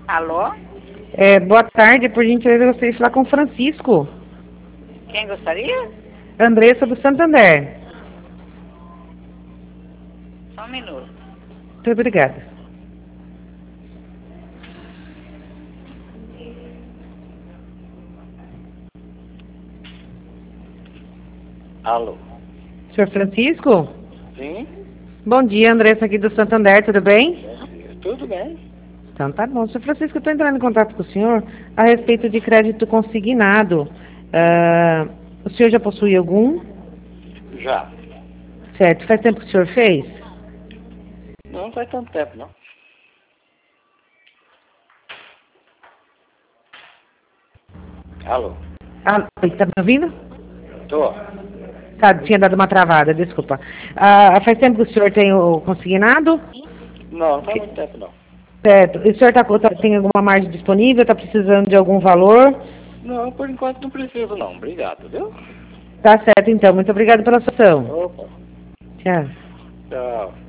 Alô? Boa tarde, por gentileza, eu gostaria de falar com o Francisco. Quem gostaria? Andressa do Santander. Só um minuto. Muito obrigada. Alô? Senhor Francisco? Sim? Bom dia, Andressa aqui do Santander, tudo bem? Tudo bem? Então tá bom. Senhor Francisco, eu estou entrando em contato com o senhor a respeito de crédito consignado. O senhor já possui algum? Já. Certo. Faz tempo que o senhor fez? Não faz tanto tempo, não. Alô? Tá me ouvindo? Tô. Tá, tinha dado uma travada, desculpa. Faz tempo que o senhor tem o consignado? Não faz muito tempo, não. Certo. E o senhor tem alguma margem disponível? Está precisando de algum valor? Não, por enquanto não preciso, não. Obrigado, viu? Tá certo, então. Muito obrigada pela sua ação. Opa. Tchau. Tchau.